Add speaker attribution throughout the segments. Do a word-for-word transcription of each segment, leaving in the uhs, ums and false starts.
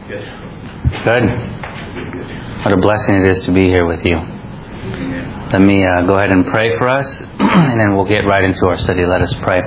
Speaker 1: Good.
Speaker 2: Good. What a blessing it is to be here with you. Let me uh, go ahead and pray for us, and then we'll get right into our study. Let us pray.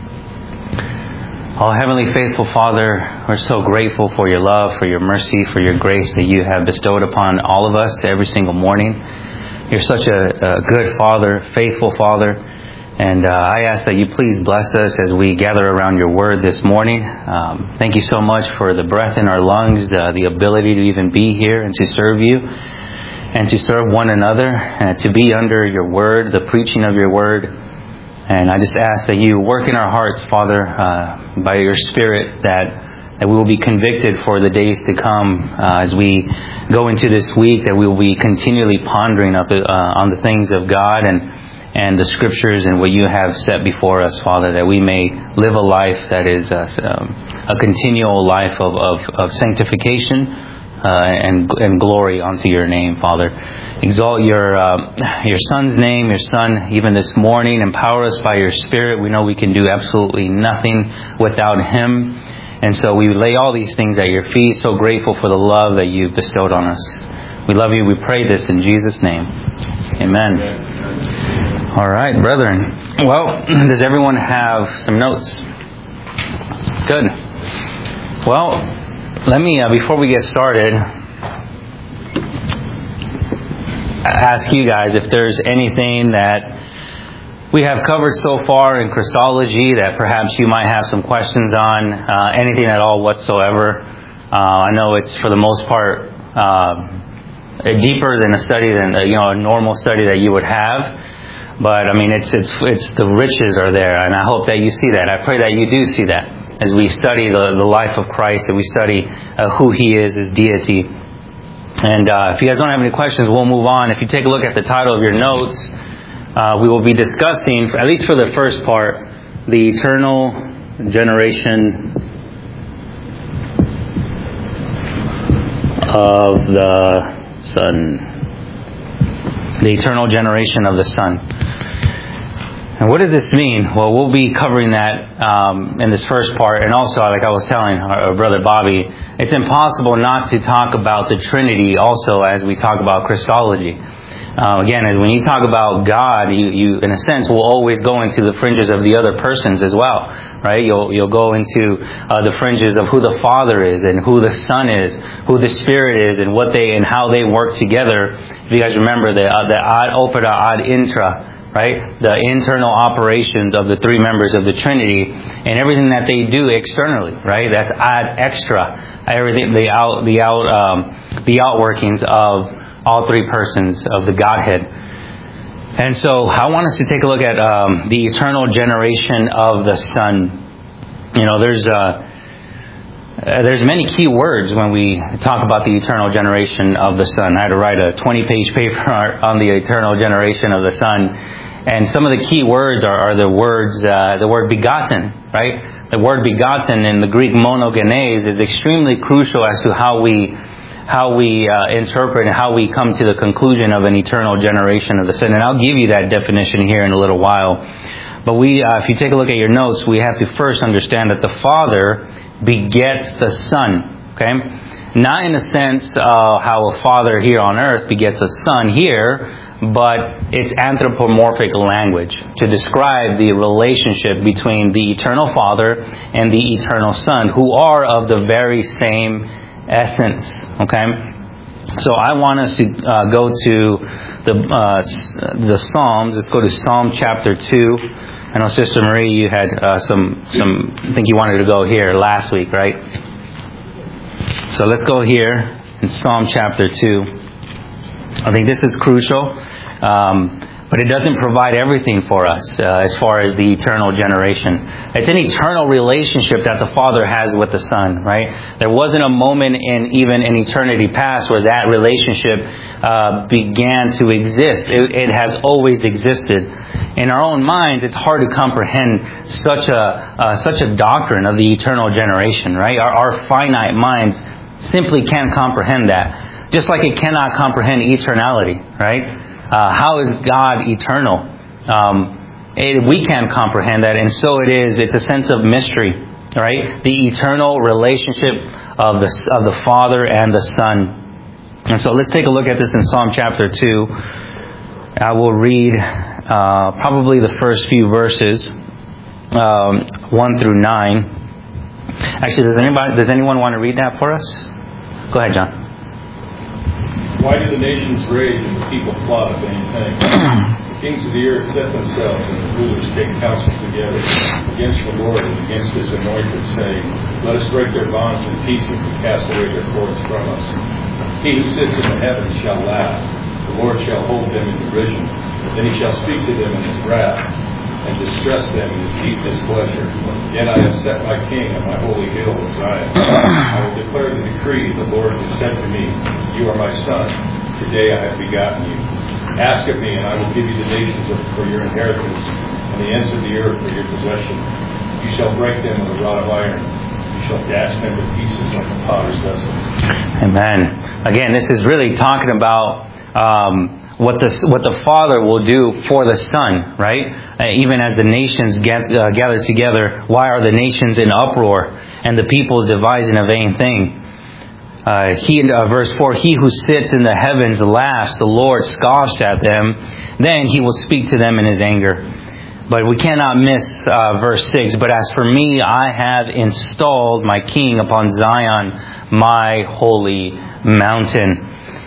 Speaker 2: Oh, Heavenly Faithful Father, we're so grateful for your love, for your mercy, for your grace that you have bestowed upon all of us every single morning. You're such a, a good Father, faithful Father. And uh, I ask that you please bless us as we gather around your word this morning. Um, thank you so much for the breath in our lungs, uh, the ability to even be here and to serve you and to serve one another and to be under your word, the preaching of your word. And I just ask that you work in our hearts, Father, uh, by your Spirit, that, that we will be convicted for the days to come uh, as we go into this week, that we will be continually pondering of the, uh, on the things of God and and the Scriptures and what you have set before us, Father, that we may live a life that is uh, um, a continual life of, of, of sanctification uh, and, and glory unto your name, Father. Exalt your uh, your Son's name, your Son, even this morning. Empower us by your Spirit. We know we can do absolutely nothing without Him. And so we lay all these things at your feet, so grateful for the love that you've bestowed on us. We love you. We pray this in Jesus' name. Amen. All right, brethren. Well, does everyone have some notes? Good. Well, let me, uh, before we get started, ask you guys if there's anything that we have covered so far in Christology that perhaps you might have some questions on, uh, anything at all whatsoever. Uh, I know it's, for the most part, uh, deeper than a study than, uh, you know, a normal study that you would have. But I mean, it's it's it's the riches are there, and I hope that you see that. I pray that you do see that as we study the, the life of Christ, and we study uh, who He is, His deity. And uh, if you guys don't have any questions, we'll move on. If you take a look at the title of your notes, uh, we will be discussing, at least for the first part, the eternal generation of the Son. The eternal generation of the Son. And what does this mean? Well, we'll be covering that um, in this first part. And also, like I was telling our brother Bobby, it's impossible not to talk about the Trinity also as we talk about Christology. Uh, again, as when you talk about God, you, you, in a sense, will always go into the fringes of the other persons as well, right? You'll you'll go into uh, the fringes of who the Father is and who the Son is, who the Spirit is, and what they and how they work together. If you guys remember the uh, the ad opera ad intra. Right, the internal operations of the three members of the Trinity and everything that they do externally. Right, that's ad extra. Everything the out the out um, the outworkings of all three persons of the Godhead. And so I want us to take a look at um, the eternal generation of the Son. You know, there's uh, uh, there's many key words when we talk about the eternal generation of the Son. I had to write a twenty-page paper on the eternal generation of the Son. And some of the key words are, are the words, uh, the word begotten, right? The word begotten in the Greek monogenes is extremely crucial as to how we, how we uh, interpret and how we come to the conclusion of an eternal generation of the Son. And I'll give you that definition here in a little while. But we, uh, if you take a look at your notes, we have to first understand that the Father begets the Son, okay? Not in the sense of how a father here on earth begets a son here, but it's anthropomorphic language to describe the relationship between the eternal Father and the eternal Son, who are of the very same essence. Okay, so I want us to uh, go to the uh, the Psalms. Let's go to Psalm chapter two. I know Sister Marie, you had uh, some some. I think you wanted to go here last week, right? So let's go here in Psalm chapter two. I think this is crucial, um, but it doesn't provide everything for us uh, as far as the eternal generation. It's an eternal relationship that the Father has with the Son, right? There wasn't a moment in even in eternity past where that relationship uh, began to exist. It, it has always existed. In our own minds, it's hard to comprehend such a uh, such a doctrine of the eternal generation, right? Our, our finite minds simply can't comprehend that. Just like it cannot comprehend eternality, right? Uh, how is God eternal? Um, it, we can't comprehend that, and so it is. It's a sense of mystery. right? The eternal relationship of the of the Father and the Son. And so let's take a look at this in Psalm chapter two. I will read uh, probably the first few verses, um, one through nine. Actually, does anybody does anyone want to read that for us? Go ahead, John.
Speaker 1: Why do the nations rage and the people plot a vain thing? The kings of the earth set themselves, and the rulers take counsel together against the Lord and against His anointed, saying, "Let us break their bonds in pieces and cast away their cords from us." He who sits in the heavens shall laugh. The Lord shall hold them in derision. Then He shall speak to them in His wrath, and distress them in His deep displeasure. Yet I have set my king on my holy hill of Zion. I will declare the decree. The Lord has said to me, "You are my son. Today I have begotten you. Ask of me, and I will give you the nations for your inheritance, and the ends of the earth for your possession. You shall break them with a rod of iron. You shall dash them to pieces like a potter's vessel."
Speaker 2: Amen. Again, this is really talking about um, what the what the Father will do for the Son, right? Uh, even as the nations get, uh, gather together, why are the nations in uproar and the peoples devising a vain thing? Uh, he, uh, verse four, "He who sits in the heavens laughs, the Lord scoffs at them, then He will speak to them in His anger." But we cannot miss uh, verse six, "But as for me, I have installed my king upon Zion, my holy mountain."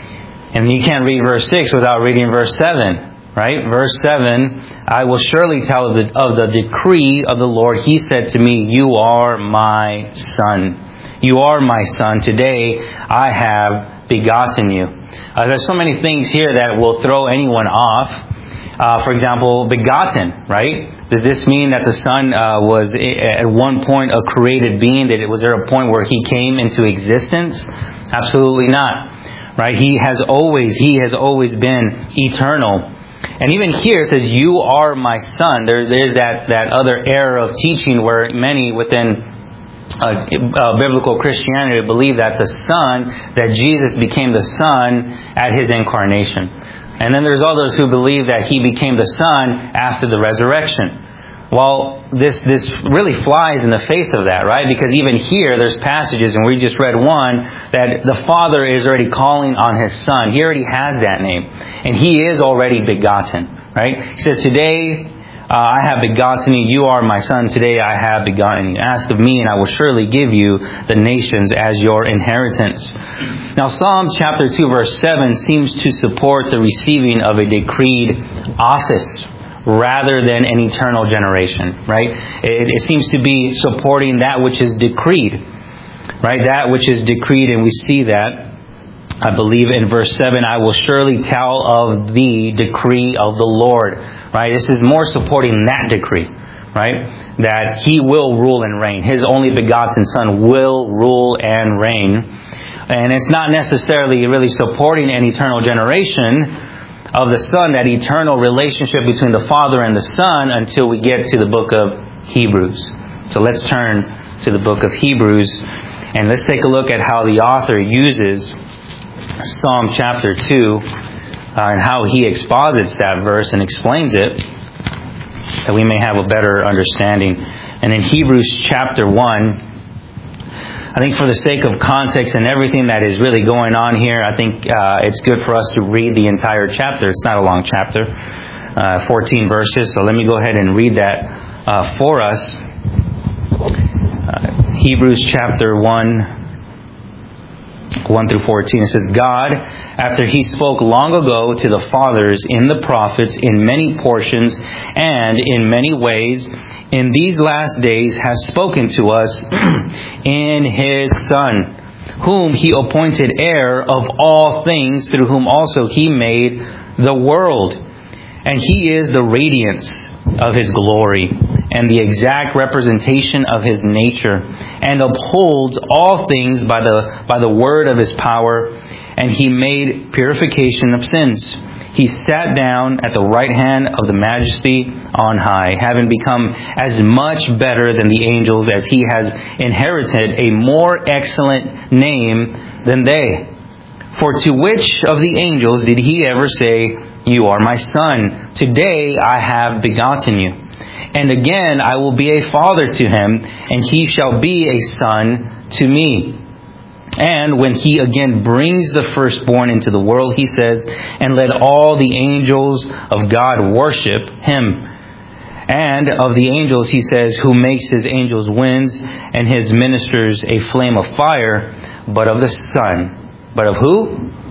Speaker 2: And you can't read verse six without reading verse seven, right? Verse seven, "I will surely tell of the, of the decree of the Lord. He said to me, you are my son. You are my son. Today I have begotten you." Uh, there's so many things here that will throw anyone off. Uh, for example, begotten, right? Does this mean that the Son uh, was at one point a created being? That it was there a point where He came into existence? Absolutely not. Right? He has always, He has always been eternal. And even here it says, "You are my son." There's there's that that other error of teaching where many within Uh, uh, biblical Christianity believe that the Son, that Jesus became the Son at His incarnation. And then there's others who believe that He became the Son after the resurrection. Well, this this really flies in the face of that, right? Because even here, there's passages, and we just read one, that the Father is already calling on His Son. He already has that name. And He is already begotten, right? He says, "Today Uh, I have begotten you. You are my son. Today I have begotten you. Ask of me, and I will surely give you the nations as your inheritance." Now, Psalm chapter two, verse seven seems to support the receiving of a decreed office rather than an eternal generation, right? It, it seems to be supporting that which is decreed, right? That which is decreed, and we see that, I believe, in verse seven, "I will surely tell of the decree of the Lord." Right? This is more supporting that decree, right? That He will rule and reign. His only begotten Son will rule and reign. And it's not necessarily really supporting an eternal generation of the Son, that eternal relationship between the Father and the Son, until we get to the book of Hebrews. So let's turn to the book of Hebrews, and let's take a look at how the author uses Psalm chapter two, Uh, and how he exposits that verse and explains it, that we may have a better understanding. And in Hebrews chapter one, I think for the sake of context and everything that is really going on here, I think uh, it's good for us to read the entire chapter. It's not a long chapter, uh, fourteen verses. So let me go ahead and read that uh, for us. Uh, Hebrews chapter one, one through fourteen. It says, "God, after He spoke long ago to the fathers in the prophets in many portions and in many ways, in these last days has spoken to us in His Son, whom He appointed heir of all things, through whom also He made the world. And He is the radiance of His glory and the exact representation of His nature, and upholds all things by the by the word of His power. And He made purification of sins. He sat down at the right hand of the Majesty on high, having become as much better than the angels as He has inherited a more excellent name than they. For to which of the angels did He ever say, 'You are my son. Today I have begotten you'? And again, I will be a father to him, and he shall be a son to me. And when he again brings the firstborn into the world, he says, and let all the angels of God worship him. And of the angels, he says, who makes his angels winds and his ministers a flame of fire. But of the Son. But of who?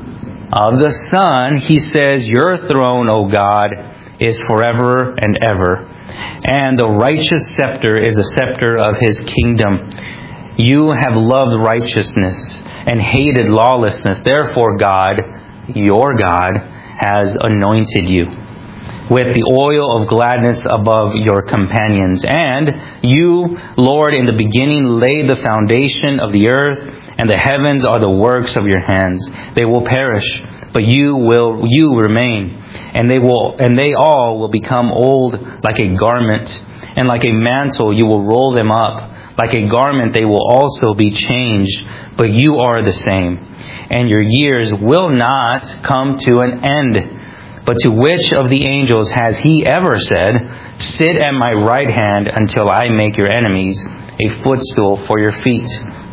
Speaker 2: Of the Son, he says, your throne, O God, is forever and ever. And the righteous scepter is a scepter of his kingdom. You have loved righteousness and hated lawlessness. Therefore, God, your God, has anointed you with the oil of gladness above your companions. And you, Lord, in the beginning laid the foundation of the earth, and the heavens are the works of your hands. They will perish, but you will you remain, and they will and they all will become old like a garment, and like a mantle you will roll them up. Like a garment they will also be changed, but you are the same, and your years will not come to an end. But to which of the angels has he ever said, sit at my right hand until I make your enemies a footstool for your feet?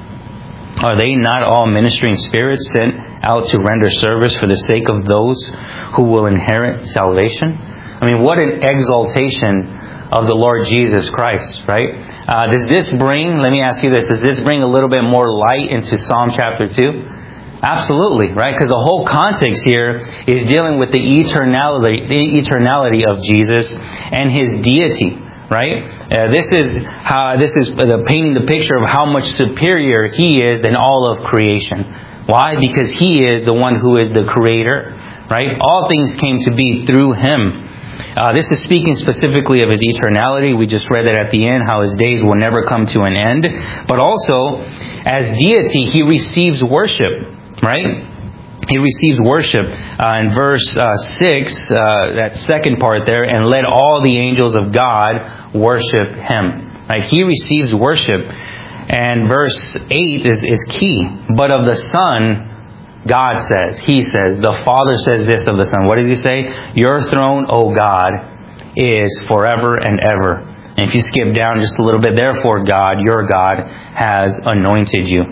Speaker 2: Are they not all ministering spirits sent out to render service for the sake of those who will inherit salvation? I mean, what an exaltation of the Lord Jesus Christ, right? Uh, does this bring, let me ask you this, does this bring a little bit more light into Psalm chapter two? Absolutely, right? Because the whole context here is dealing with the eternality, the eternality of Jesus and his deity, right? Uh, this is how this is the painting the picture of how much superior he is than all of creation. Why? Because he is the one who is the creator, right? All things came to be through him. Uh, this is speaking specifically of his eternality. We just read it at the end, how his days will never come to an end. But also, as deity, he receives worship, right? He receives worship. Uh, in verse uh, six, uh, that second part there, and let all the angels of God worship him. Right? He receives worship. And verse eight is, is key. But of the Son, God says, He says, the Father says this of the Son. What does He say? Your throne, O God, is forever and ever. And if you skip down just a little bit, therefore God, your God, has anointed you.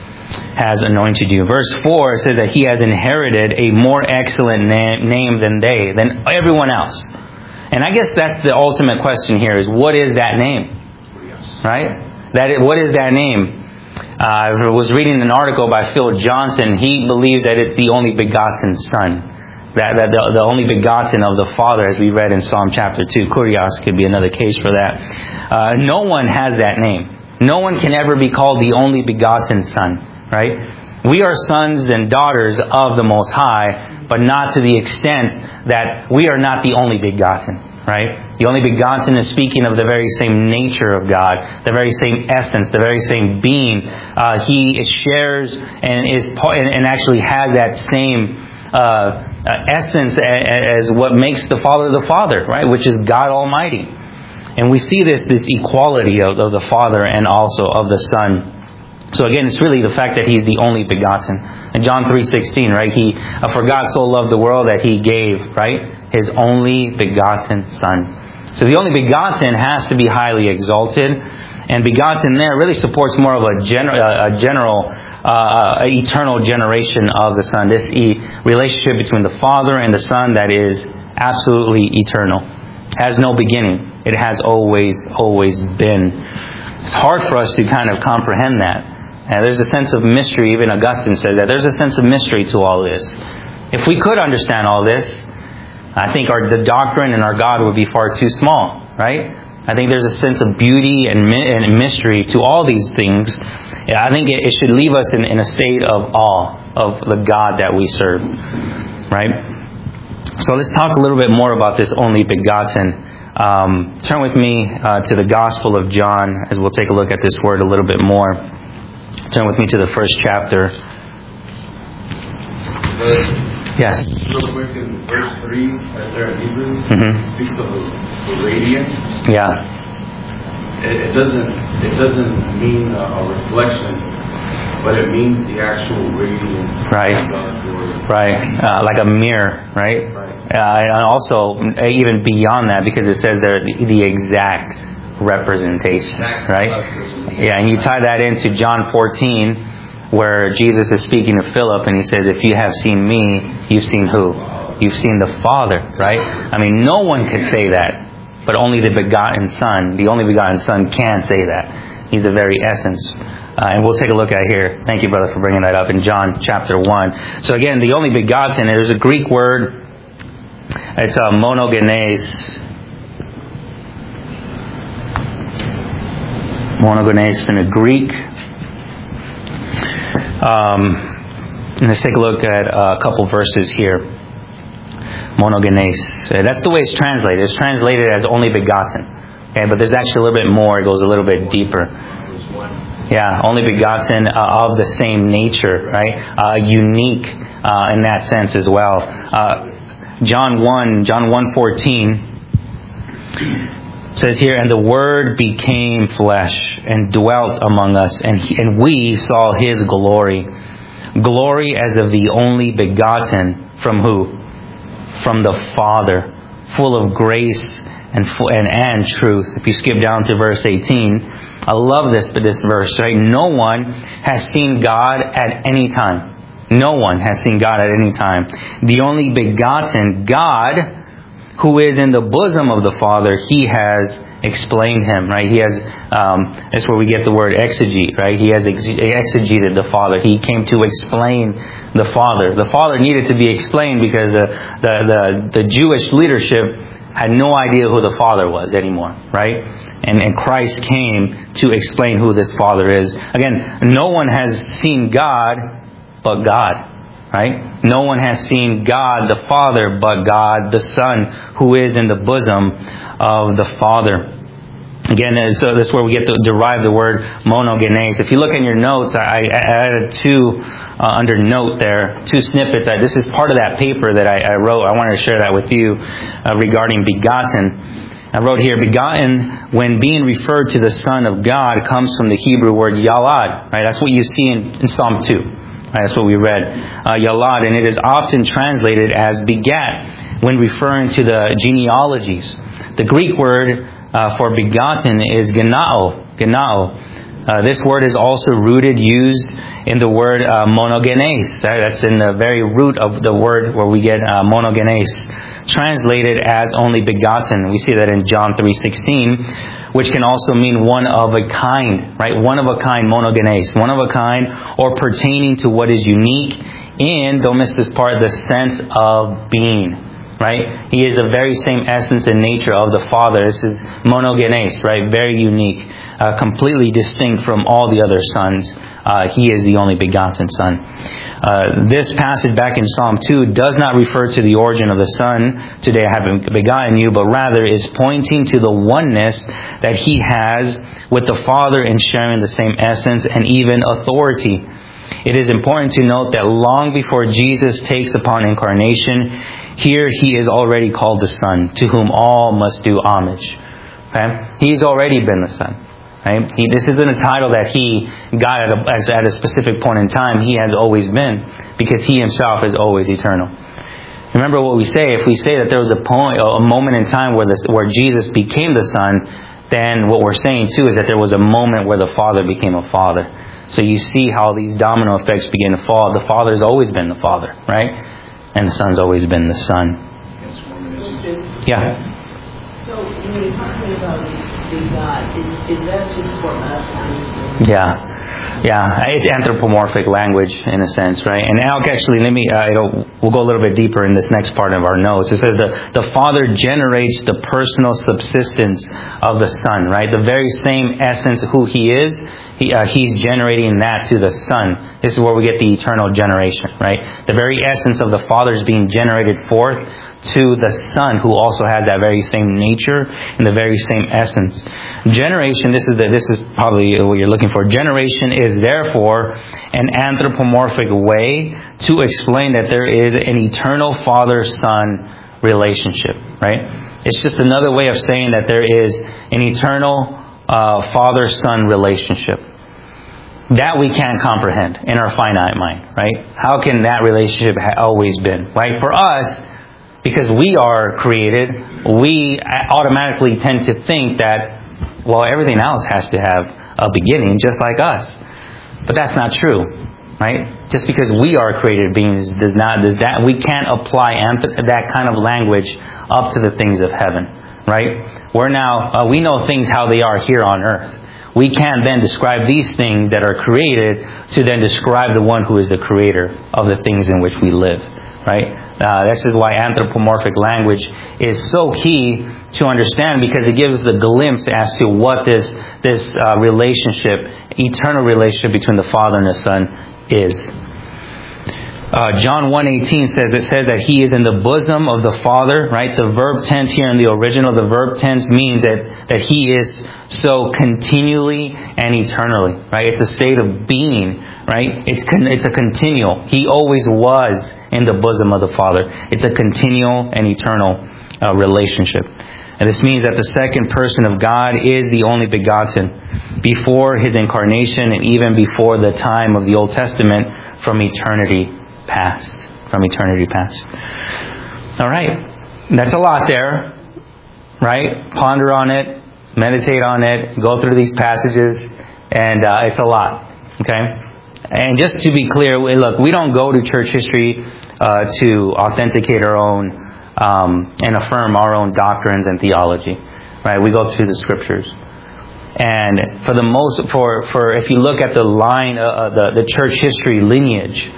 Speaker 2: Has anointed you. Verse four says that He has inherited a more excellent na- name than they, than everyone else. And I guess that's the ultimate question here is, what is that name? Right? That is, what is that name? Uh, I was reading an article by Phil Johnson. He believes that it's the only begotten Son. That, that the, the only begotten of the Father, as we read in Psalm chapter two. Kurios could be another case for that. Uh, no one has that name. No one can ever be called the only begotten Son. Right? We are sons and daughters of the Most High, but not to the extent that we are not the only begotten. Right? The only begotten is speaking of the very same nature of God, the very same essence, the very same being. Uh, he shares and is and actually has that same uh, uh, essence as what makes the Father the Father, right? Which is God Almighty. And we see this this equality of, of the Father and also of the Son. So again, it's really the fact that He's the only begotten. In John three sixteen, right? He uh, for God so loved the world that He gave, right, His only begotten Son. So the only begotten has to be highly exalted, and begotten there really supports more of a, gen- a general, uh, eternal generation of the Son. This e- relationship between the Father and the Son that is absolutely eternal, has no beginning. It has always, always been. It's hard for us to kind of comprehend that. And there's a sense of mystery. Even Augustine says that there's a sense of mystery to all this. If we could understand all this, I think our the doctrine and our God would be far too small, right? I think there's a sense of beauty and, and mystery to all these things. I think it, it should leave us in, in a state of awe of the God that we serve, right? So let's talk a little bit more about this only begotten. Um, turn with me uh, to the Gospel of John as we'll take a look at this word a little bit more. Turn with me to the first chapter. Yes.
Speaker 1: Real quick, in verse three, right there in Hebrews,
Speaker 2: mm-hmm.
Speaker 1: it speaks of the, the radiance.
Speaker 2: Yeah.
Speaker 1: It, it doesn't it doesn't mean a, a reflection, but it means the actual radiance
Speaker 2: right.
Speaker 1: of God's word.
Speaker 2: Right. Uh, like a mirror, right?
Speaker 1: Right.
Speaker 2: Uh, and also, even beyond that, because it says they're the, the exact representation, right? Yeah, and you tie that into John fourteen, where Jesus is speaking to Philip, and he says, if you have seen me, you've seen who? You've seen the Father, right? I mean, no one could say that, but only the begotten Son, the only begotten Son can say that. He's the very essence. Uh, and we'll take a look at it here. Thank you, brother, for bringing that up in John chapter one. So again, the only begotten, there's a Greek word. It's uh, monogenes. Monogenes in the Greek. Um, let's take a look at a couple verses here. Monogenes. Uh, that's the way it's translated. It's translated as only begotten. Okay, but there's actually a little bit more. It goes a little bit deeper. Yeah, only begotten uh, of the same nature, right? Uh, unique uh, in that sense as well. Uh, John one, John one fourteen says here, and the Word became flesh and dwelt among us, and he, and we saw His glory, glory as of the only begotten from who? From the Father, full of grace and and and truth. If you skip down to verse eighteen, I love this this verse, right? No one has seen God at any time. No one has seen God at any time. The only begotten God, who is in the bosom of the Father, He has explained Him, right? He has, um, that's where we get the word exegete, right? He has ex- exegeted the Father. He came to explain the Father. The Father needed to be explained because the, the, the, the Jewish leadership had no idea who the Father was anymore, right? And, and Christ came to explain who this Father is. Again, no one has seen God but God, right? No one has seen God the Father but God the Son, who is in the bosom of the Father. Again, so that's where we get to derive the word monogenes. If you look in your notes, I, I added two uh, under note there, two snippets. I, this is part of that paper that I, I wrote. I wanted to share that with you uh, regarding begotten. I wrote here, begotten, when being referred to the Son of God, comes from the Hebrew word yalad. Right? That's what you see in, in Psalm two. Right, that's what we read. Uh, yalad, and it is often translated as begat when referring to the genealogies. The Greek word uh, for begotten is genao. Genao. Uh, this word is also rooted, used in the word uh, monogenes. Right? That's in the very root of the word where we get uh, monogenes, translated as only begotten. We see that in John three sixteen. Which can also mean one of a kind, right? One of a kind, monogenes, one of a kind, or pertaining to what is unique, and, don't miss this part, the sense of being, right? He is the very same essence and nature of the Father. This is monogenes, right? Very unique, uh, completely distinct from all the other sons. Uh, he is the only begotten Son. Uh, this passage back in Psalm two does not refer to the origin of the Son, today I have begotten you, but rather is pointing to the oneness that He has with the Father in sharing the same essence and even authority. It is important to note that long before Jesus takes upon incarnation, here He is already called the Son, to whom all must do homage. Okay? He's already been the Son. Right? He, this isn't a title that He got at a, as, at a specific point in time. He has always been, because He Himself is always eternal. Remember what we say. If we say that there was a, point, a moment in time where, the, where Jesus became the Son, then what we're saying too is that there was a moment where the Father became a Father. So you see how these domino effects begin to fall. The Father has always been the Father, right? And the Son's always been the Son. Yeah.
Speaker 3: So when you're talking about God, is, is that just for us?
Speaker 2: Yeah, yeah. It's anthropomorphic language in a sense, right? And now, actually, let me. Uh, it'll, we'll go a little bit deeper in this next part of our notes. It says the the Father generates the personal subsistence of the Son, right? The very same essence of who He is. He, uh, he's generating that to the Son. This is where we get the eternal generation, right? The very essence of the Father is being generated forth to the Son, who also has that very same nature and the very same essence. Generation, this is the, this is probably what you're looking for. Generation is therefore an anthropomorphic way to explain that there is an eternal Father-Son relationship, right? It's just another way of saying that there is an eternal uh, Father-Son relationship. That we can't comprehend in our finite mind, right? How can that relationship have always been, right? For us, because we are created, we automatically tend to think that, well, everything else has to have a beginning, just like us. But that's not true, right? Just because we are created beings does not does that we can't apply that kind of language up to the things of heaven, right? We're now uh, we know things how they are here on earth. We can't then describe these things that are created to then describe the one who is the creator of the things in which we live, right? Uh, this is why anthropomorphic language is so key to understand, because it gives the glimpse as to what this this uh, relationship, eternal relationship between the Father and the Son is. Uh, John one eighteen says, it says that He is in the bosom of the Father, right? The verb tense here in the original, the verb tense means that, that He is so continually and eternally, right? It's a state of being, right? It's con- it's a continual. He always was in the bosom of the Father. It's a continual and eternal uh, relationship. And this means that the second person of God is the only begotten before His incarnation and even before the time of the Old Testament, from eternity past. From eternity past. All right. That's a lot there, right? Ponder on it, meditate on it, go through these passages, and uh, it's a lot. Okay? And just to be clear, look, we don't go to church history uh, to authenticate our own um, and affirm our own doctrines and theology, right? We go through the Scriptures, and for the most, for for if you look at the line, uh, the the church history lineage,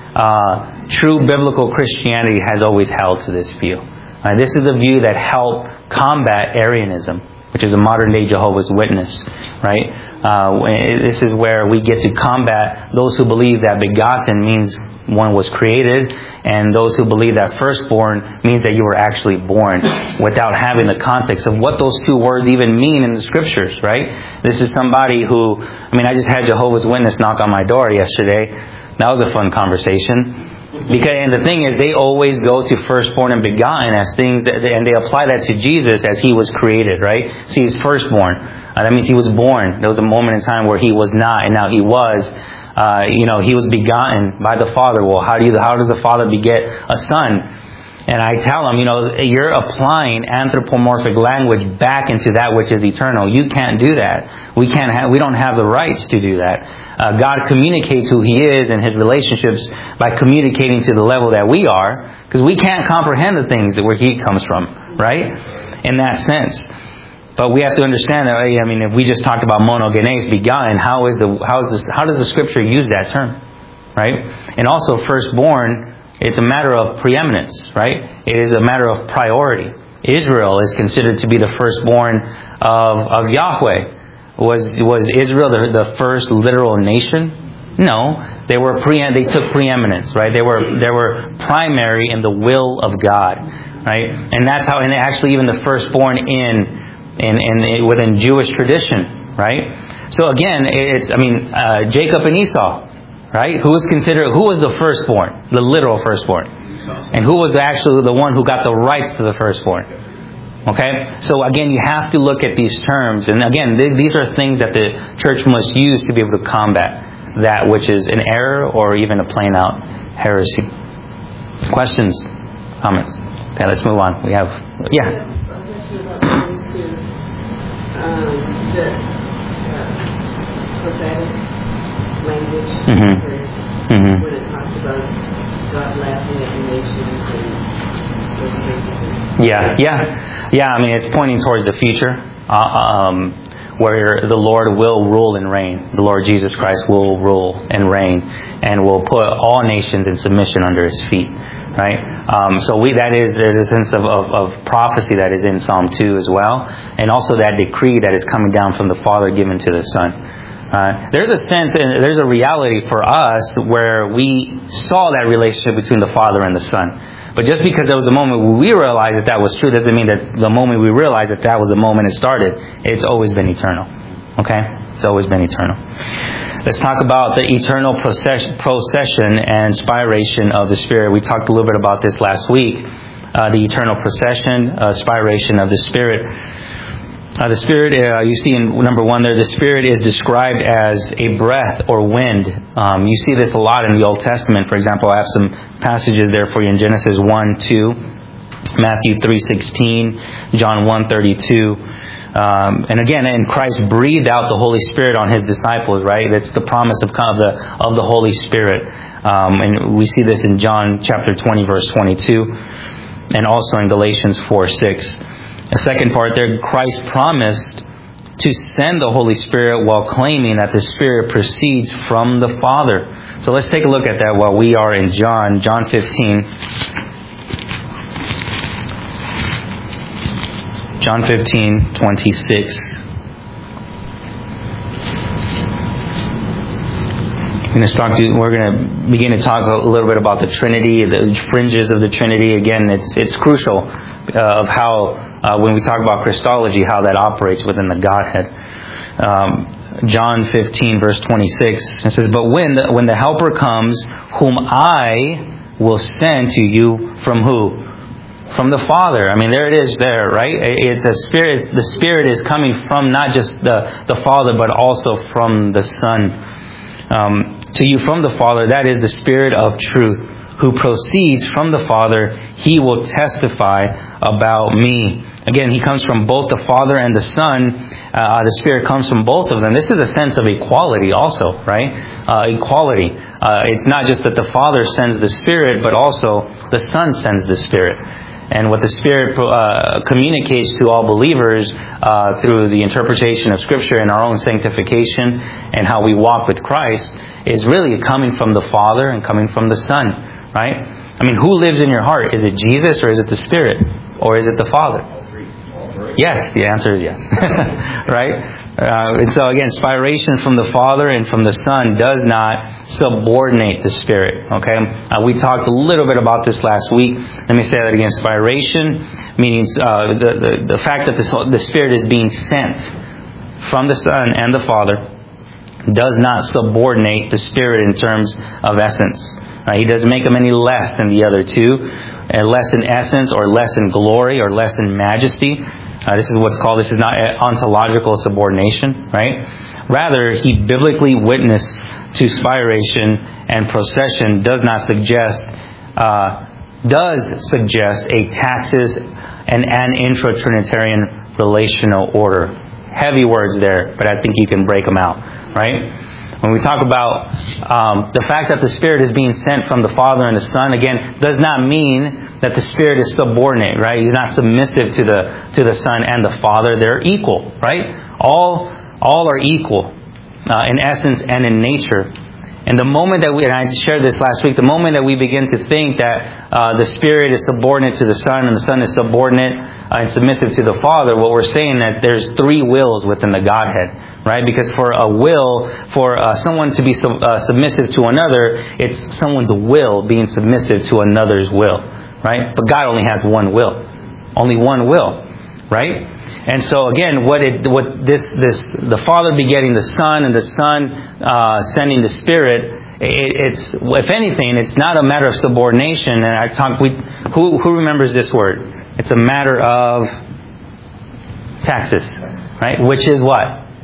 Speaker 2: uh, true biblical Christianity has always held to this view. Uh, this is the view that helped combat Arianism, which is a modern-day Jehovah's Witness, right? Uh, this is where we get to combat those who believe that begotten means one was created, and those who believe that firstborn means that you were actually born, without having the context of what those two words even mean in the Scriptures, right? This is somebody who, I mean, I just had Jehovah's Witness knock on my door yesterday. That was a fun conversation. Because, and the thing is, they always go to firstborn and begotten as things, that, and they apply that to Jesus as He was created, right? See, He's firstborn. Uh, that means He was born. There was a moment in time where He was not, and now He was. Uh, you know, He was begotten by the Father. Well, how do you, how does the Father beget a Son? And I tell them, you know, you're applying anthropomorphic language back into that which is eternal. You can't do that. We can't have, we don't have the rights to do that. Uh, God communicates who He is and His relationships by communicating to the level that we are, because we can't comprehend the things that where He comes from, right? In that sense. But we have to understand that, I mean, if we just talked about monogenes, begotten, how is the how is this, how does the Scripture use that term, right? And also, firstborn, it's a matter of preeminence, right? It is a matter of priority. Israel is considered to be the firstborn of of Yahweh. Was was Israel the, the first literal nation? No, they were pre they took preeminence, right? They were they were primary in the will of God, right? And that's how, and actually even the firstborn in. In, in within Jewish tradition, right? So again, it's I mean uh, Jacob and Esau, right? Who was considered who was the firstborn, the literal firstborn, and who was actually the one who got the rights to the firstborn? Okay, so again, you have to look at these terms, and again, th- these are things that the church must use to be able to combat that which is an error or even a plain out heresy. Questions, comments? Okay, let's move on. We have yeah.
Speaker 3: Um, the uh, prophetic language,
Speaker 2: mm-hmm. Mm-hmm.
Speaker 3: when it talks about God laughing at the nations and those things.
Speaker 2: Yeah, yeah, yeah. I mean, it's pointing towards the future, uh, um, where the Lord will rule and reign. The Lord Jesus Christ will rule and reign, and will put all nations in submission under His feet. Right, um, so we that is there's a sense of, of, of prophecy that is in Psalm two as well, and also that decree that is coming down from the Father given to the Son. Uh, there's a sense, and there's a reality for us where we saw that relationship between the Father and the Son. But just because there was a moment we realized that that was true, doesn't mean that the moment we realized that that was the moment it started. It's always been eternal. Okay, it's always been eternal. Let's talk about the eternal procession, procession and spiration of the Spirit. We talked a little bit about this last week. Uh, the eternal procession, uh, spiration of the Spirit. Uh, the Spirit, uh, you see in number one there, the Spirit is described as a breath or wind. Um, you see this a lot in the Old Testament. For example, I have some passages there for you in Genesis one, two. Matthew three sixteen, John one thirty-two. Um, and again, and Christ breathed out the Holy Spirit on His disciples, right? That's the promise of kind of the of the Holy Spirit. Um, and we see this in John chapter twenty, verse twenty-two, and also in Galatians four six. The second part there, Christ promised to send the Holy Spirit while claiming that the Spirit proceeds from the Father. So let's take a look at that while we are in John, John fifteen. John fifteen, twenty-six. We're going to talk to, we're going to begin to talk a little bit about the Trinity, the fringes of the Trinity. Again, it's it's crucial uh, of how, uh, when we talk about Christology, how that operates within the Godhead. Um, John fifteen, verse twenty-six, it says, "But when the, when the Helper comes, whom I will send to you from who? From the Father." I mean, there it is there, right? It's a Spirit. The Spirit is coming from not just the, the Father, but also from the Son. Um, to you from the Father, that is the Spirit of truth, who proceeds from the Father. He will testify about me. Again, He comes from both the Father and the Son. Uh, the Spirit comes from both of them. This is a sense of equality also, right? Uh, equality. Uh, it's not just that the Father sends the Spirit, but also the Son sends the Spirit. And what the Spirit uh, communicates to all believers uh, through the interpretation of Scripture and our own sanctification and how we walk with Christ is really coming from the Father and coming from the Son, right? I mean, who lives in your heart? Is it Jesus or is it the Spirit? Or is it the Father?
Speaker 1: All three. All three.
Speaker 2: Yes, the answer is yes. Right? Uh, and so again, inspiration from the Father and from the Son does not subordinate the Spirit. Okay, uh, we talked a little bit about this last week. Let me say that again. Inspiration means uh, the, the the fact that the, the Spirit is being sent from the Son and the Father does not subordinate the Spirit in terms of essence. Uh, he doesn't make them any less than the other two, uh, less in essence or less in glory or less in majesty. Uh, this is what's called, this is not ontological subordination, right? Rather, He biblically witnessed to spiration and procession does not suggest, uh, does suggest a taxis and an intra-Trinitarian relational order. Heavy words there, but I think you can break them out, right? When we talk about um, the fact that the Spirit is being sent from the Father and the Son, again, does not mean that the Spirit is subordinate, right? He's not submissive to the to the Son and the Father. They're equal, right? All all are equal uh, in essence and in nature. And the moment that we, and I shared this last week, the moment that we begin to think that uh, the Spirit is subordinate to the Son and the Son is subordinate uh, and submissive to the Father, what we're saying that there's three wills within the Godhead, right? Because for a will, for uh, someone to be sub, uh, submissive to another, it's someone's will being submissive to another's will, right? But God only has one will, only one will, right? And so again, what it, what this, this, the Father begetting the Son and the Son uh, sending the Spirit, it, it's, if anything, it's not a matter of subordination. And I talk, we, who, who remembers this word? It's a matter of taxis, right? Which is what?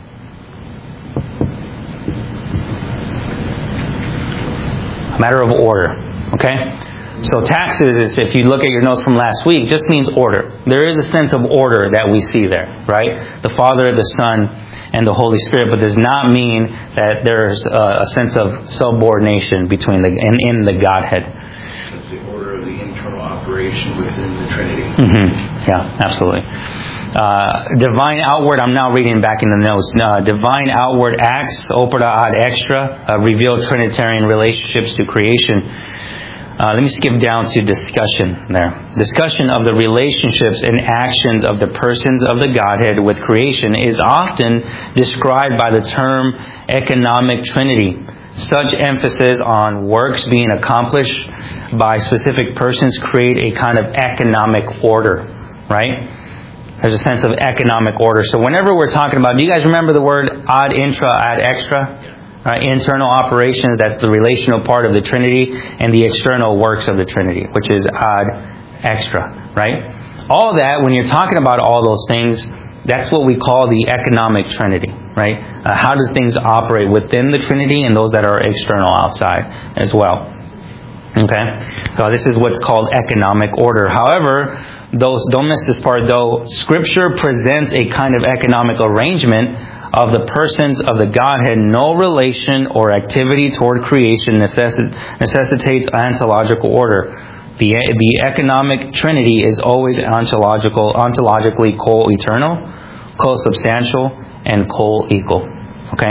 Speaker 2: A matter of order, okay? So taxes is, if you look at your notes from last week, just means order. There is a sense of order that we see there, right? The Father, the Son, and the Holy Spirit, but does not mean that there's a, a sense of subordination between the in, in the Godhead.
Speaker 4: That's the order of the internal operation within the Trinity.
Speaker 2: Mm-hmm. Yeah, absolutely. Uh, divine outward, I'm now reading back in the notes. Uh, divine outward acts, opera ad extra, uh, reveal Trinitarian relationships to creation. Uh, let me skip down to discussion there. Discussion of the relationships and actions of the persons of the Godhead with creation is often described by the term economic Trinity. Such emphasis on works being accomplished by specific persons create a kind of economic order, right? There's a sense of economic order. So whenever we're talking about, do you guys remember the word ad intra, ad extra? Uh, internal operations, that's the relational part of the Trinity, and the external works of the Trinity, which is ad extra, right? All that, when you're talking about all those things, that's what we call the economic Trinity, right? Uh, how do things operate within the Trinity and those that are external outside as well? Okay? So this is what's called economic order. However, those, don't miss this part though, Scripture presents a kind of economic arrangement of the persons of the Godhead. No relation or activity toward creation necessi- necessitates ontological order. The, the economic trinity is always ontological, ontologically co-eternal, co-substantial, and co-equal. Okay?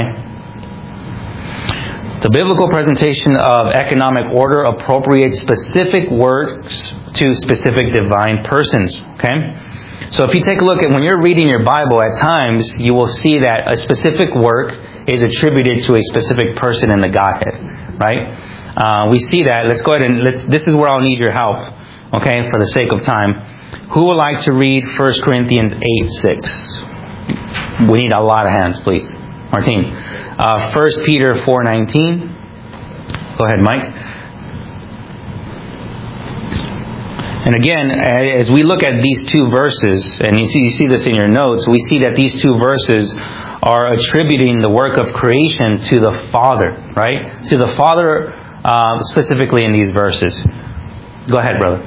Speaker 2: The biblical presentation of economic order appropriates specific works to specific divine persons. Okay? So if you take a look at when you're reading your Bible, at times you will see that a specific work is attributed to a specific person in the Godhead. Right? Uh, we see that. Let's go ahead and let's. This is where I'll need your help. Okay? For the sake of time. Who would like to read First Corinthians eight six? We need a lot of hands, please. Martine. Uh, First Peter four nineteen. Go ahead, Mike. And again, as we look at these two verses, and you see, you see this in your notes, we see that these two verses are attributing the work of creation to the Father, right? To the Father uh, specifically in these verses. Go ahead, brother.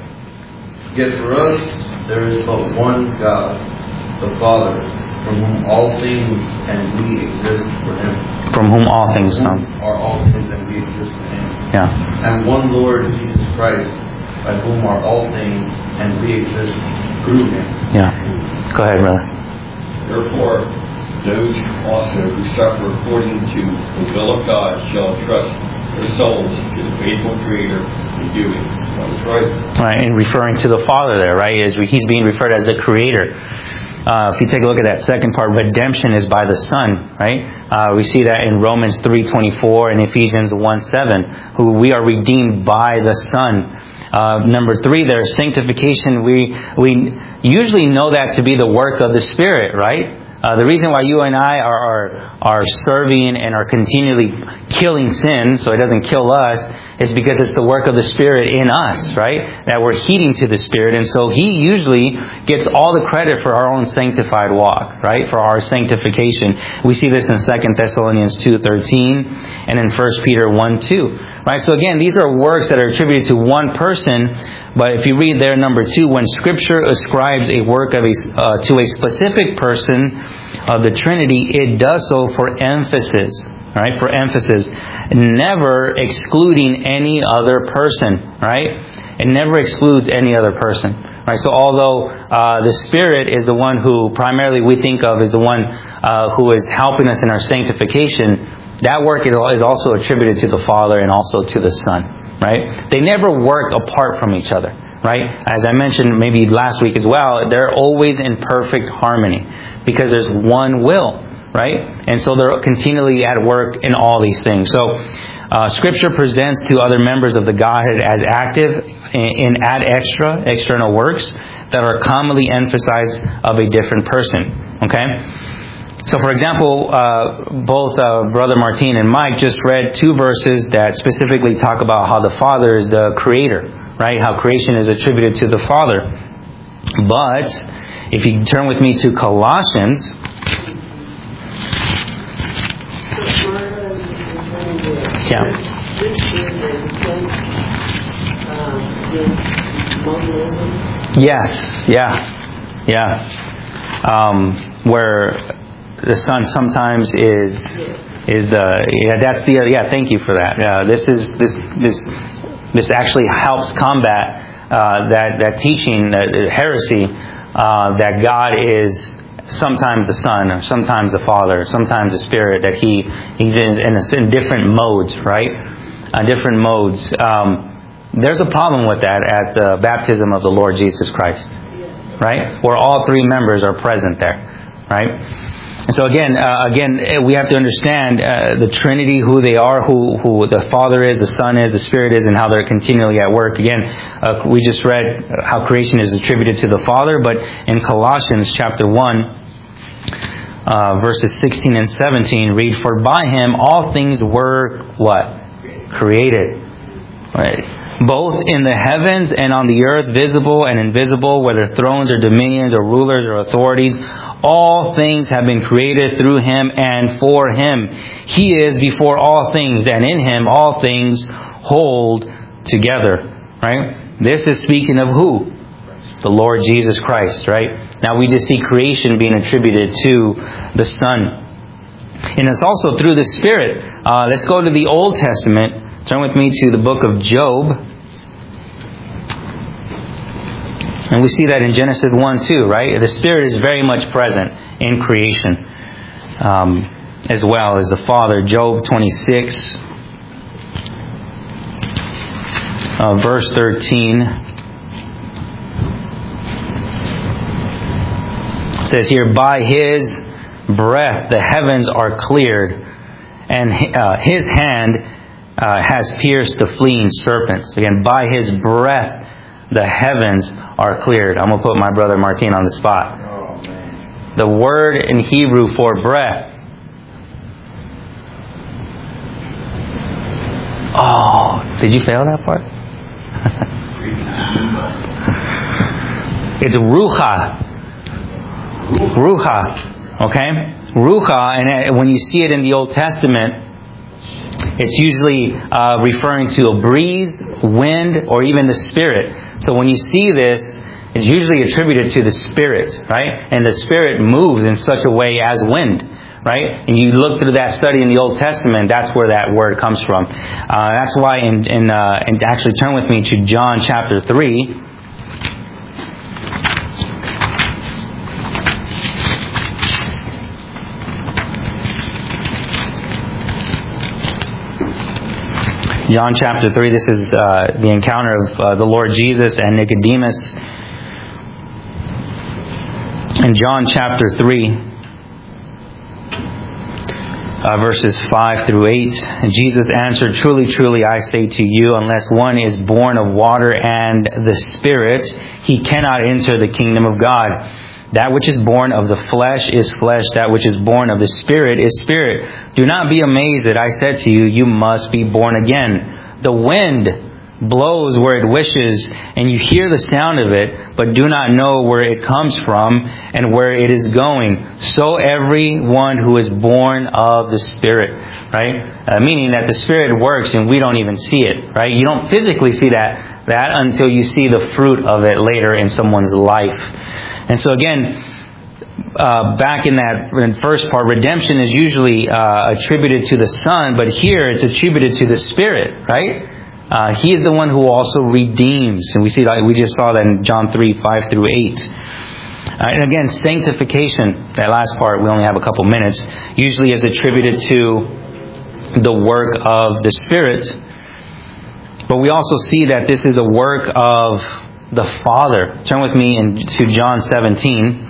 Speaker 5: Yet for us there is but one God, the Father, from whom all things and we exist for Him.
Speaker 2: From whom all things come.
Speaker 5: Are all things and we exist for Him.
Speaker 2: Yeah.
Speaker 5: And one Lord Jesus Christ, by whom are all things and we exist through Him.
Speaker 2: Yeah. Go ahead, brother.
Speaker 6: Therefore, those also who suffer according to the will of God shall trust their souls to the faithful Creator in doing what is right.
Speaker 2: Right, and referring to the Father there, right? As He's being referred as the Creator. Uh, if you take a look at that second part, redemption is by the Son, right? Uh, we see that in Romans three twenty-four and Ephesians one seven, who we are redeemed by the Son. Uh, number three there, sanctification, we we usually know that to be the work of the Spirit, right? Uh, the reason why you and I are, are are serving and are continually killing sin, so it doesn't kill us, is because it's the work of the Spirit in us, right? That we're heeding to the Spirit, and so He usually gets all the credit for our own sanctified walk, right? For our sanctification. We see this in Second Thessalonians two thirteen and in First Peter one two, right? So again, these are works that are attributed to one person. But if you read there, number two, when Scripture ascribes a work of a, uh, to a specific person of the Trinity, it does so for emphasis, right? For emphasis, never excluding any other person, right? It never excludes any other person, right? So although uh, the Spirit is the one who primarily we think of as the one uh, who is helping us in our sanctification, that work is also attributed to the Father and also to the Son. Right? They never work apart from each other. Right? As I mentioned maybe last week as well, they're always in perfect harmony because there's one will. Right? And so they're continually at work in all these things. So uh, Scripture presents to other members of the Godhead as active in, in ad extra, external works that are commonly emphasized of a different person. Okay? So, for example, uh, both uh, Brother Martine and Mike just read two verses that specifically talk about how the Father is the Creator, right? How creation is attributed to the Father. But if you turn with me to Colossians, yeah. Yes, yeah, yeah. Um, where the Son sometimes is is the yeah that's the yeah thank you for that. Uh, this is this this this actually helps combat uh, that that teaching that uh, heresy uh, that God is sometimes the Son or sometimes the Father, sometimes the Spirit, that he he's in in, a, in different modes, right? Uh, different modes. Um, there's a problem with that at the baptism of the Lord Jesus Christ, right? Where all three members are present there, right? And so again, uh, again, we have to understand uh, the Trinity, who they are, who who the Father is, the Son is, the Spirit is, and how they're continually at work. Again, uh, we just read how creation is attributed to the Father, but in Colossians chapter one, uh, verses sixteen and seventeen, read, "For by Him all things were," what? Created. Right. Both in the heavens and on the earth, visible and invisible, whether thrones or dominions or rulers or authorities, all things have been created through Him and for Him. He is before all things, and in Him all things hold together, right? This is speaking of who? The Lord Jesus Christ, right? Now we just see creation being attributed to the Son. And it's also through the Spirit. Uh, let's go to the Old Testament. Turn with me to the book of Job. And we see that in Genesis one two, right? The Spirit is very much present in creation, um, as well as the Father. Job twenty-six, uh, verse thirteen. It says here, by His breath the heavens are cleared, and uh, His hand uh, has pierced the fleeing serpents. Again, by His breath the heavens are cleared. I'm going to put my brother Martin on the spot.
Speaker 5: Oh, man.
Speaker 2: The word in Hebrew for breath. Oh, did you fail that part? It's rucha. Rucha. Okay? Rucha, and when you see it in the Old Testament, it's usually uh, referring to a breeze, wind, or even the Spirit. So when you see this, it's usually attributed to the Spirit, right? And the Spirit moves in such a way as wind, right? And you look through that study in the Old Testament, that's where that word comes from. Uh, that's why, in, in, uh, and actually turn with me to John chapter three. John chapter three, this is uh, the encounter of uh, the Lord Jesus and Nicodemus. In John chapter three, uh, verses five through eight, and Jesus answered, truly, truly, I say to you, unless one is born of water and the Spirit, he cannot enter the kingdom of God. That which is born of the flesh is flesh. That which is born of the Spirit is spirit. Do not be amazed that I said to you, you must be born again. The wind blows where it wishes, and you hear the sound of it, but do not know where it comes from and where it is going. So everyone who is born of the Spirit, right? Uh, meaning that the Spirit works and we don't even see it, right? You don't physically see that, that until you see the fruit of it later in someone's life. And so again, uh, back in that in first part, redemption is usually uh, attributed to the Son, but here it's attributed to the Spirit, right? Uh, he is the one who also redeems, and we see that we just saw that in John three five through eight. Uh, and again, sanctification. That last part, we only have a couple minutes. Usually is attributed to the work of the Spirit, but we also see that this is the work of the Father. Turn with me in, to John seventeen.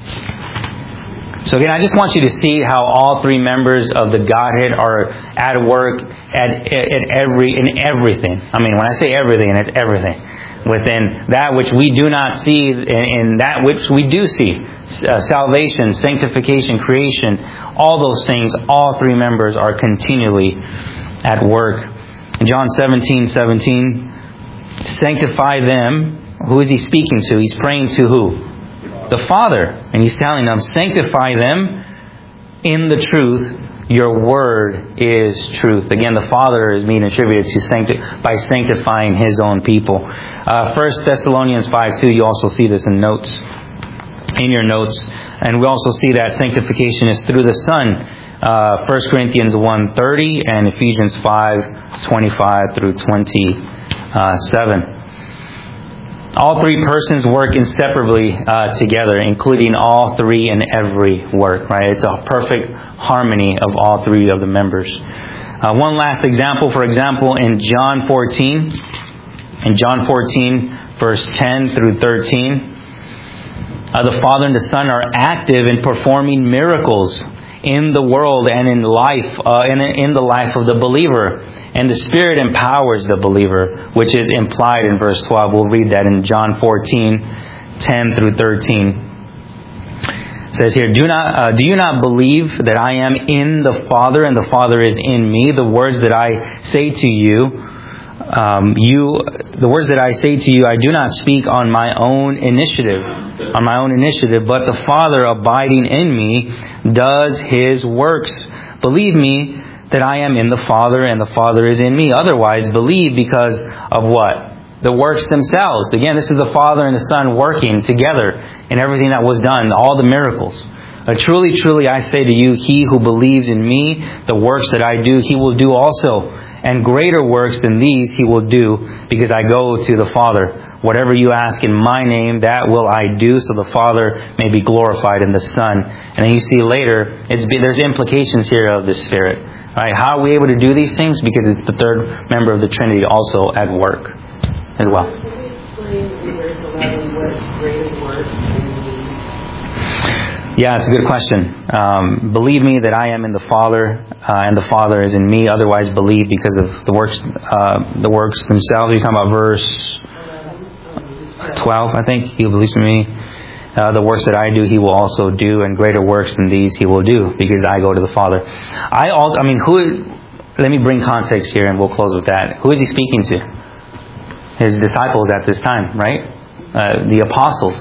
Speaker 2: So again, I just want you to see how all three members of the Godhead are at work at, at every in everything. I mean, when I say everything, it's everything. Within that which we do not see and that which we do see. Uh, salvation, sanctification, creation, all those things, all three members are continually at work. In John seventeen seventeen, sanctify them. Who is he speaking to? He's praying to who? The Father. And he's telling them, sanctify them in the truth. Your word is truth. Again, the Father is being attributed to sancti- by sanctifying His own people. Uh, First Thessalonians five two, you also see this in notes, in your notes. And we also see that sanctification is through the Son. Uh, First Corinthians one thirty and Ephesians five twenty-five through twenty-seven. All three persons work inseparably uh, together, including all three in every work, right? It's a perfect harmony of all three of the members. Uh, one last example, for example, in John fourteen, in John fourteen, verse ten through thirteen, uh, the Father and the Son are active in performing miracles in the world and in life, uh, in, in the life of the believer. And the Spirit empowers the believer, which is implied in verse twelve. We'll read that in John fourteen, ten through thirteen. It says here, Do not, uh, do you not believe that I am in the Father and the Father is in me? The words that I say to you, um, you, the words that I say to you, I do not speak on my own initiative, on my own initiative, but the Father abiding in me does His works. Believe me that I am in the Father and the Father is in me. Otherwise, believe because of what? The works themselves. Again, this is the Father and the Son working together in everything that was done, all the miracles. Uh, truly, truly, I say to you, he who believes in me, the works that I do, he will do also. And greater works than these he will do, because I go to the Father. Whatever you ask in my name, that will I do, so the Father may be glorified in the Son. And then you see later, it's, there's implications here of the Spirit. Right? How are we able to do these things? Because it's the third member of the Trinity also at work as well.
Speaker 3: Can you explain in verse eleven what greater works than these?
Speaker 2: Yeah, it's a good question. Um, believe me that I am in the Father, uh, and the Father is in me. Otherwise, believe because of the works, uh, the works themselves. You're talking about verse twelve, I think. He believes in me. Uh, the works that I do, he will also do, and greater works than these he will do, because I go to the Father. I also, I mean, who? Let me bring context here, and we'll close with that. Who is he speaking to? His disciples at this time, right? Uh, the apostles.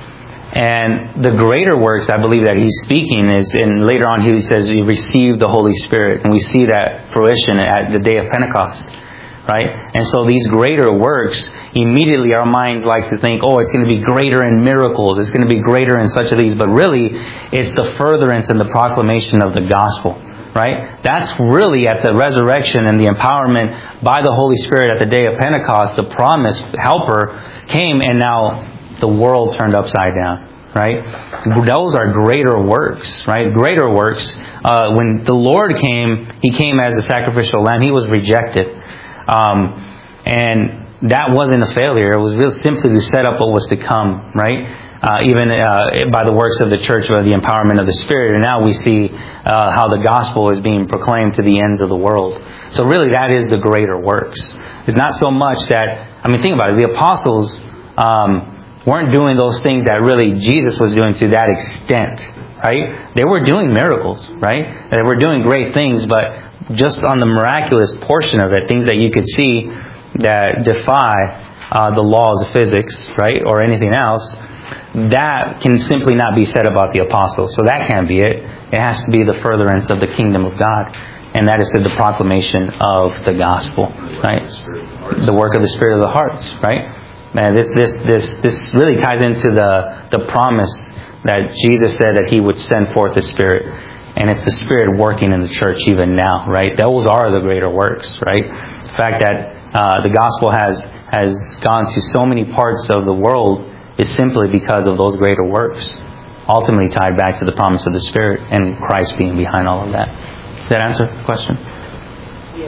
Speaker 2: And the greater works, I believe, that he's speaking is, and later on he says, you received the Holy Spirit. And we see that fruition at the day of Pentecost, right? And so these greater works, immediately our minds like to think, oh, it's going to be greater in miracles. It's going to be greater in such of these. But really, it's the furtherance and the proclamation of the gospel. Right? That's really at the resurrection and the empowerment by the Holy Spirit at the day of Pentecost. The promised helper came, and now the world turned upside down. Right? Those are greater works. Right? Greater works. Uh, when the Lord came, He came as a sacrificial lamb. He was rejected, um, and that wasn't a failure. It was really simply to set up what was to come. Right? Uh, even uh, by the works of the church, by the empowerment of the Spirit. And now we see uh, how the gospel is being proclaimed to the ends of the world. So really that is the greater works. It's not so much that, I mean, think about it. The apostles um, weren't doing those things that really Jesus was doing to that extent. Right? They were doing miracles. Right? They were doing great things, but just on the miraculous portion of it, things that you could see that defy uh, the laws of physics, right, or anything else, that can simply not be said about the apostles. So that can't be it. It has to be the furtherance of the kingdom of God. And that is the proclamation of the gospel. Right? The work of the Spirit of the hearts. Right? Man, this this this this really ties into the, the promise that Jesus said that He would send forth the Spirit. And it's the Spirit working in the church even now. Right? Those are the greater works. Right? The fact that uh, the gospel has has gone to so many parts of the world is simply because of those greater works, ultimately tied back to the promise of the Spirit and Christ being behind all of that. Does that answer the question?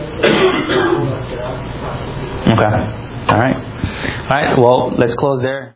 Speaker 2: Okay. All right. All right. Well, let's close there.